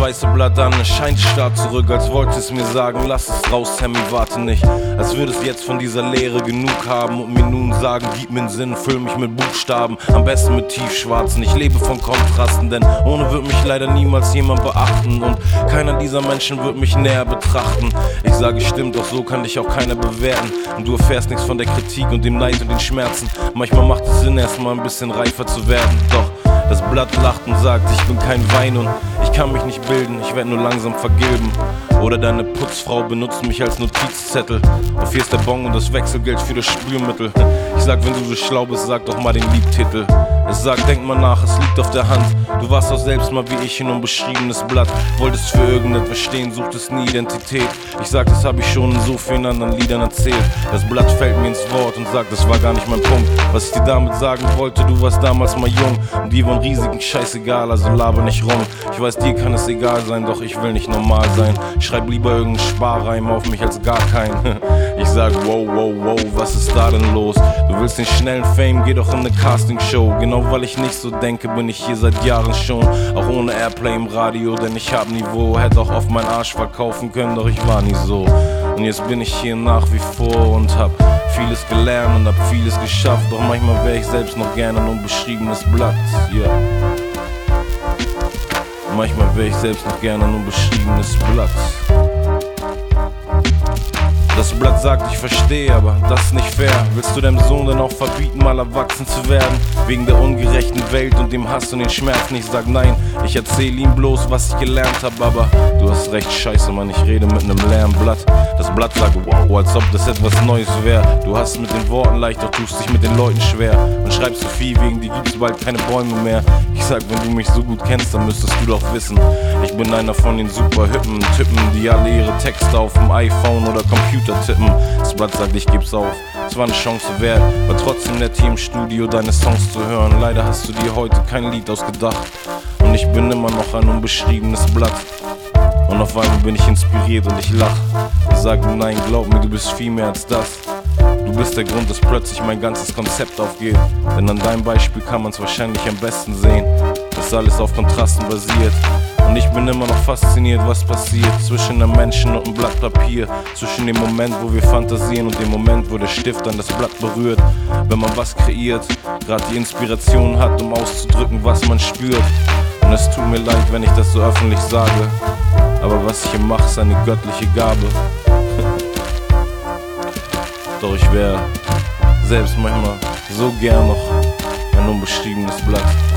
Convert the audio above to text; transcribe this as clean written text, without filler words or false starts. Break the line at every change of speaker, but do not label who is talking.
weiße Blatt an, es scheint stark zurück, als wollte es mir sagen, lass es raus, Sammy, warte nicht. Als würde es jetzt von dieser Leere genug haben und mir nun sagen, gib mir einen Sinn, füll mich mit Buchstaben, am besten mit tiefschwarzen. Ich lebe von Kontrasten, denn ohne wird mich leider niemals jemand beachten und keiner dieser Menschen wird mich näher betrachten. Ich sage, stimmt, doch so kann dich auch keiner bewerten und du erfährst nichts von der Kritik und dem Neid und den Schmerzen. Manchmal macht es Sinn, erstmal ein bisschen reifer zu werden, doch das Blatt lacht und sagt, ich bin kein Wein und ich kann mich nicht bilden, ich werde nur langsam vergilben. Oder deine Putzfrau benutzt mich als Notizzettel. Auf hier ist der Bon und das Wechselgeld für das Spülmittel. Ich sag, wenn du so schlau bist, sag doch mal den Liedtitel. Es sagt, denk mal nach, es liegt auf der Hand. Du warst auch selbst mal wie ich ein unbeschriebenes Blatt. Wolltest für irgendetwas stehen, suchtest nie Identität. Ich sag, das hab ich schon in so vielen anderen Liedern erzählt. Das Blatt fällt mir ins Wort und sagt, das war gar nicht mein Punkt. Was ich dir damit sagen wollte, du warst damals mal jung und dir waren Risiken scheißegal, also laber nicht rum. Ich weiß, dir kann es egal sein, doch ich will nicht normal sein. Schreib lieber irgendeinen Sparreim auf mich als gar keinen. Ich sag, wow, wow, wow, was ist da denn los? Du willst den schnellen Fame, geh doch in ne Castingshow. Genau weil ich nicht so denke, bin ich hier seit Jahren schon. Auch ohne Airplay im Radio, denn ich hab Niveau. Hätte auch auf meinen Arsch verkaufen können, doch ich war nie so. Und jetzt bin ich hier nach wie vor und hab vieles gelernt und hab vieles geschafft. Doch manchmal wär ich selbst noch gerne ein unbeschriebenes Blatt, yeah. Manchmal wär ich selbst noch gerne ein unbeschriebenes Blatt. Das Blatt sagt, ich verstehe, aber das ist nicht fair. Willst du deinem Sohn dann auch verbieten, mal erwachsen zu werden? Wegen der ungerechten Welt und dem Hass und den Schmerzen. Ich sag nein, ich erzähl ihm bloß, was ich gelernt hab. Aber du hast recht, scheiße, Mann, ich rede mit nem leeren Blatt. Das Blatt sagt wow, als ob das etwas Neues wär. Du hast mit den Worten leicht, doch tust dich mit den Leuten schwer. Und schreibst so viel, wegen dir gibt's bald keine Bäume mehr. Ich sag, wenn du mich so gut kennst, dann müsstest du doch wissen, ich bin einer von den super hippen Typen, die alle ihre Texte auf dem iPhone oder Computer tippen. Das Blatt sagt, ich geb's auf, es war eine Chance wert, war trotzdem nett hier im Studio deine Songs zu hören. Leider hast du dir heute kein Lied ausgedacht und ich bin immer noch ein unbeschriebenes Blatt. Und auf einmal bin ich inspiriert und ich lach. Ich sag, nein, glaub mir, du bist viel mehr als das. Du bist der Grund, dass plötzlich mein ganzes Konzept aufgeht. Denn an deinem Beispiel kann man's wahrscheinlich am besten sehen, dass alles auf Kontrasten basiert. Und ich bin immer noch fasziniert, was passiert zwischen einem Menschen und einem Blatt Papier. Zwischen dem Moment, wo wir fantasieren und dem Moment, wo der Stift dann das Blatt berührt. Wenn man was kreiert, gerade die Inspiration hat, um auszudrücken, was man spürt. Und es tut mir leid, wenn ich das so öffentlich sage, aber was ich hier mache, ist eine göttliche Gabe. Doch ich wäre selbst manchmal so gern noch ein unbeschriebenes Blatt.